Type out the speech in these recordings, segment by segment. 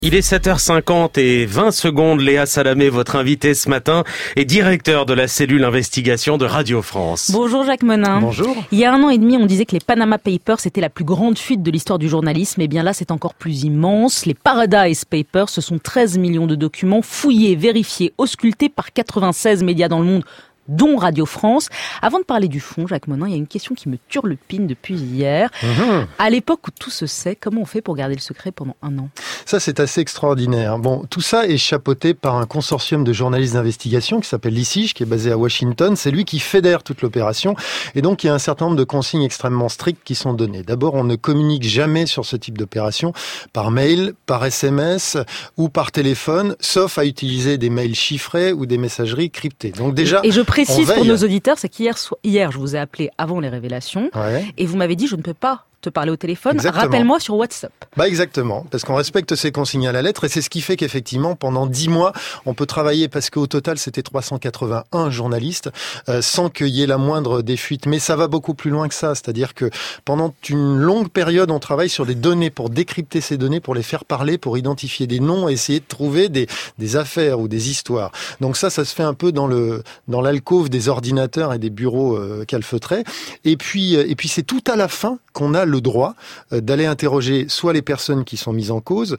Il est 7h50 et 20 secondes. Léa Salamé, votre invitée ce matin, est directeur de la cellule investigation de Radio France. Bonjour Jacques Menin. Bonjour. Il y a 1 an et demi, on disait que les Panama Papers étaient la plus grande fuite de l'histoire du journalisme. Et bien là, c'est encore plus immense. Les Paradise Papers, ce sont 13 millions de documents fouillés, vérifiés, auscultés par 96 médias dans le monde, dont Radio France. Avant de parler du fond, Jacques Menin, il y a une question qui me turlupine depuis hier. À l'époque où tout se sait, comment on fait pour garder le secret pendant 1 an ? Ça, c'est assez extraordinaire. Bon, tout ça est chapeauté par un consortium de journalistes d'investigation qui s'appelle l'ICIJ, qui est basé à Washington. C'est lui qui fédère toute l'opération. Et donc, il y a un certain nombre de consignes extrêmement strictes qui sont données. D'abord, on ne communique jamais sur ce type d'opération par mail, par SMS ou par téléphone, sauf à utiliser des mails chiffrés ou des messageries cryptées. Donc déjà, et je précise pour nos auditeurs, c'est qu'hier, je vous ai appelé avant les révélations, et vous m'avez dit, je ne peux pas te parler au téléphone, exactement. Rappelle-moi sur WhatsApp. Exactement, parce qu'on respecte ces consignes à la lettre, et c'est ce qui fait qu'effectivement, pendant 10 mois, on peut travailler, parce qu'au total, c'était 381 journalistes, sans qu'il y ait la moindre des fuites. Mais ça va beaucoup plus loin que ça, c'est-à-dire que pendant une longue période, on travaille sur des données pour décrypter ces données, pour les faire parler, pour identifier des noms, et essayer de trouver des affaires ou des histoires. Donc ça se fait un peu dans l'alcôve des ordinateurs et des bureaux calfeutrés. Et puis c'est tout à la fin qu'on a le droit d'aller interroger soit les personnes qui sont mises en cause,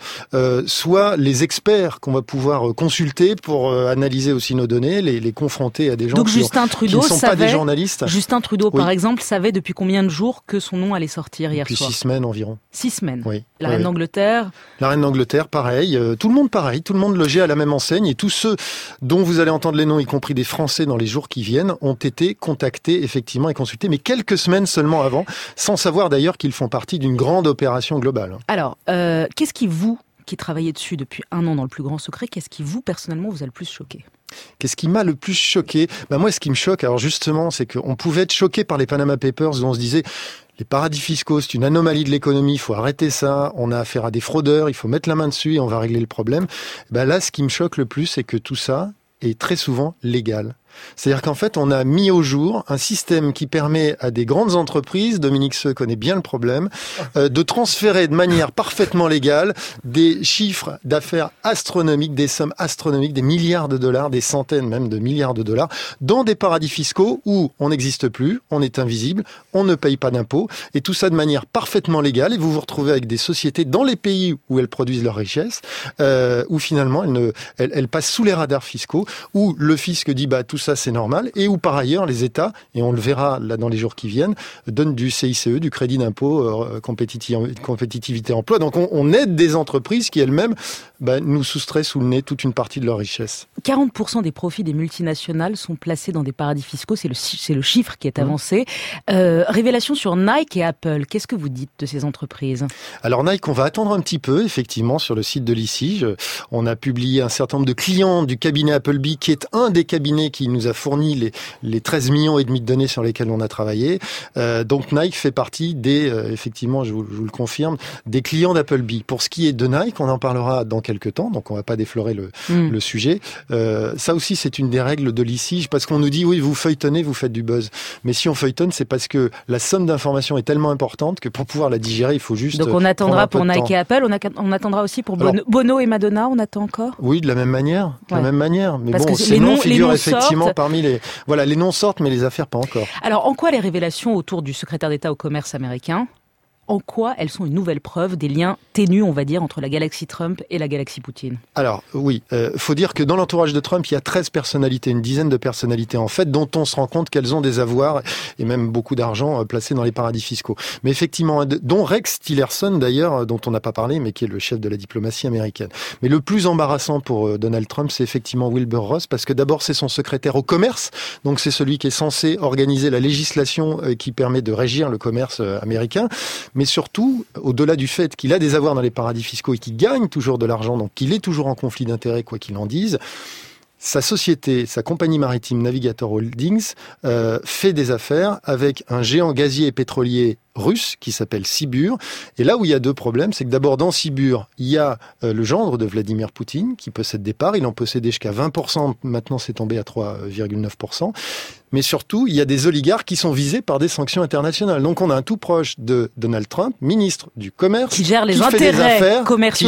soit les experts qu'on va pouvoir consulter pour analyser aussi nos données, les confronter à des gens qui ne sont pas des journalistes. Justin Trudeau, par exemple, savait depuis combien de jours que son nom allait sortir hier soir ? Depuis 6 semaines environ. 6 semaines. Oui. La reine d'Angleterre. La reine d'Angleterre, pareil. Tout le monde pareil. Tout le monde logé à la même enseigne. Et tous ceux dont vous allez entendre les noms, y compris des Français dans les jours qui viennent, ont été contactés effectivement et consultés, mais quelques semaines seulement avant, sans savoir d'ailleurs qu'ils font partie d'une grande opération globale. Alors, qu'est-ce qui qui travaillez dessus depuis 1 an dans le plus grand secret, qu'est-ce qui personnellement vous a le plus choqué ? Qu'est-ce qui m'a le plus choqué ? Moi, ce qui me choque, alors justement, c'est qu'on pouvait être choqué par les Panama Papers, où on se disait, les paradis fiscaux, c'est une anomalie de l'économie, il faut arrêter ça, on a affaire à des fraudeurs, il faut mettre la main dessus et on va régler le problème. Là, ce qui me choque le plus, c'est que tout ça est très souvent légal. C'est-à-dire qu'en fait, on a mis au jour un système qui permet à des grandes entreprises, Dominique Seux connaît bien le problème, de transférer de manière parfaitement légale des chiffres d'affaires astronomiques, des sommes astronomiques, des milliards de dollars, des centaines même de milliards de dollars, dans des paradis fiscaux où on n'existe plus, on est invisible, on ne paye pas d'impôts, et tout ça de manière parfaitement légale, et vous vous retrouvez avec des sociétés dans les pays où elles produisent leur richesse, où finalement elles passent sous les radars fiscaux, où le fisc dit tout ça c'est normal, et où par ailleurs les États, et on le verra là dans les jours qui viennent, donnent du CICE, du crédit d'impôt, compétitivité emploi. Donc on aide des entreprises qui elles-mêmes nous soustraient sous le nez toute une partie de leur richesse. 40% des profits des multinationales sont placés dans des paradis fiscaux, c'est le chiffre qui est avancé. Révélation sur Nike et Apple, qu'est-ce que vous dites de ces entreprises ? Alors Nike, on va attendre un petit peu, effectivement, sur le site de l'ICIJ. On a publié un certain nombre de clients du cabinet Appleby, qui est un des cabinets qui nous a fourni les 13 millions et demi de données sur lesquelles on a travaillé. Donc Nike fait partie effectivement, je vous le confirme, des clients d'Appleby. Pour ce qui est de Nike, on en parlera dans quelques temps, donc on va pas déflorer le sujet. Ça aussi, c'est une des règles de l'ICIJ, parce qu'on nous dit, oui, vous feuilletonnez, vous faites du buzz. Mais si on feuilletonne, c'est parce que la somme d'informations est tellement importante que pour pouvoir la digérer, il faut juste donc on attendra pour Nike et Apple, on attendra aussi pour Bono et Madonna, on attend encore ? Oui, de la même manière. Mais parce bon, que ces noms figurent effectivement parmi les... Voilà, les noms sortent, mais les affaires pas encore. Alors, en quoi les révélations autour du secrétaire d'État au commerce américain, en quoi elles sont une nouvelle preuve des liens ténus, on va dire, entre la galaxie Trump et la galaxie Poutine ? Alors, oui, faut dire que dans l'entourage de Trump, il y a 13 personnalités, une dizaine de personnalités en fait, dont on se rend compte qu'elles ont des avoirs et même beaucoup d'argent placés dans les paradis fiscaux. Mais effectivement, dont Rex Tillerson d'ailleurs, dont on n'a pas parlé, mais qui est le chef de la diplomatie américaine. Mais le plus embarrassant pour Donald Trump, c'est effectivement Wilbur Ross, parce que d'abord, c'est son secrétaire au commerce, donc c'est celui qui est censé organiser la législation qui permet de régir le commerce américain. Mais surtout, au-delà du fait qu'il a des avoirs dans les paradis fiscaux et qu'il gagne toujours de l'argent, donc qu'il est toujours en conflit d'intérêts, quoi qu'il en dise, sa société, sa compagnie maritime Navigator Holdings, fait des affaires avec un géant gazier et pétrolier russe qui s'appelle Sibur. Et là où il y a 2 problèmes, c'est que d'abord dans Sibur, il y a le gendre de Vladimir Poutine qui possède des parts. Il en possédait jusqu'à 20%, maintenant c'est tombé à 3,9%. mais surtout, il y a des oligarques qui sont visés par des sanctions internationales. Donc on a un tout proche de Donald Trump, ministre du Commerce, qui gère les intérêts commerciaux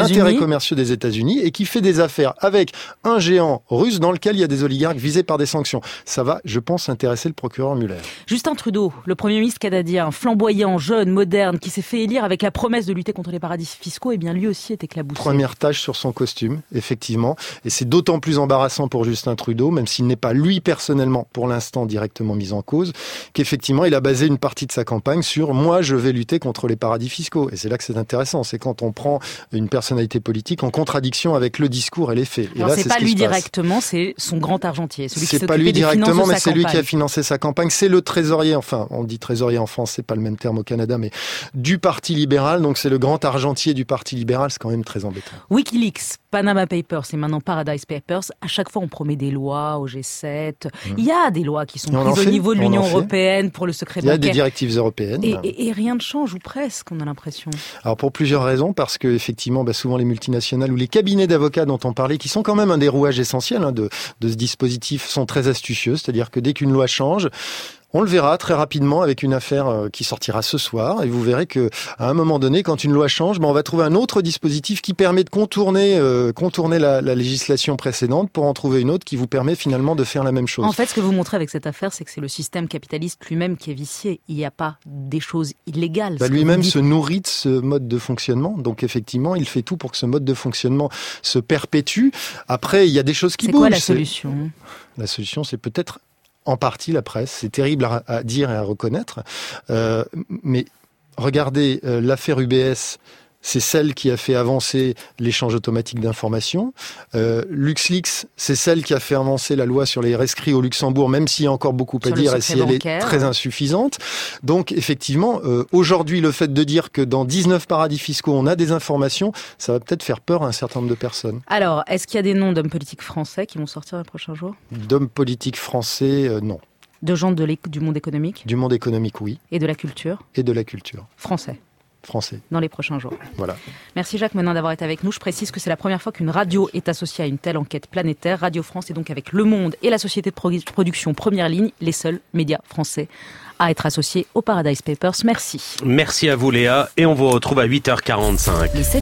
des États-Unis et qui fait des affaires avec un géant russe dans lequel il y a des oligarques visés par des sanctions. Ça va, je pense, intéresser le procureur Mueller. Justin Trudeau, le Premier ministre canadien, flamboyant, jeune, moderne, qui s'est fait élire avec la promesse de lutter contre les paradis fiscaux, eh bien lui aussi est éclaboussé. Première tache sur son costume, effectivement. Et c'est d'autant plus embarrassant pour Justin Trudeau, même s'il n'est pas lui personnellement, pour l'instant, directement mis en cause, qu'effectivement, il a basé une partie de sa campagne sur « moi, je vais lutter contre les paradis fiscaux ». Et c'est là que c'est intéressant, c'est quand on prend une personnalité politique en contradiction avec le discours et les faits. Et alors, là, c'est pas lui directement, c'est son grand argentier, celui qui s'occupait des finances de sa campagne. C'est pas lui directement, mais c'est lui qui a financé sa campagne. C'est le trésorier, enfin, on dit trésorier en France, c'est pas le même terme au Canada, mais du Parti libéral, donc c'est le grand argentier du Parti libéral, c'est quand même très embêtant. Wikileaks, Panama Papers et maintenant Paradise Papers, à chaque fois on promet des lois au G7. Il y a des lois qui sont prises au niveau de l'Union européenne pour le secret bancaire. Il y a des directives européennes. Et rien ne change, ou presque, on a l'impression. Alors pour plusieurs raisons, parce que effectivement, souvent les multinationales ou les cabinets d'avocats dont on parlait, qui sont quand même un des rouages essentiels de ce dispositif, sont très astucieux. C'est-à-dire que dès qu'une loi change, on le verra très rapidement avec une affaire qui sortira ce soir, et vous verrez que à un moment donné, quand une loi change, on va trouver un autre dispositif qui permet de contourner la législation précédente pour en trouver une autre qui vous permet finalement de faire la même chose. En fait, ce que vous montrez avec cette affaire, c'est que c'est le système capitaliste lui-même qui est vicié. Il n'y a pas des choses illégales. Lui-même se nourrit de ce mode de fonctionnement. Donc effectivement, il fait tout pour que ce mode de fonctionnement se perpétue. Après, il y a des choses qui bougent. C'est quoi la solution ? La solution, c'est peut-être en partie la presse. C'est terrible à dire et à reconnaître. Mais regardez, l'affaire UBS, c'est celle qui a fait avancer l'échange automatique d'informations. LuxLeaks, c'est celle qui a fait avancer la loi sur les rescrits au Luxembourg, même s'il y a encore beaucoup à dire et si elle est très insuffisante. Donc, effectivement, aujourd'hui, le fait de dire que dans 19 paradis fiscaux, on a des informations, ça va peut-être faire peur à un certain nombre de personnes. Alors, est-ce qu'il y a des noms d'hommes politiques français qui vont sortir les prochains jours ? D'hommes politiques français, non. De gens du monde économique ? Du monde économique, oui. Et de la culture ? Et de la culture. Français dans les prochains jours. Voilà. Merci Jacques Menin d'avoir été avec nous. Je précise que c'est la première fois qu'une radio est associée à une telle enquête planétaire. Radio France est donc avec Le Monde et la société de production Première Ligne, les seuls médias français à être associés au Paradise Papers. Merci. Merci à vous Léa et on vous retrouve à 8h45.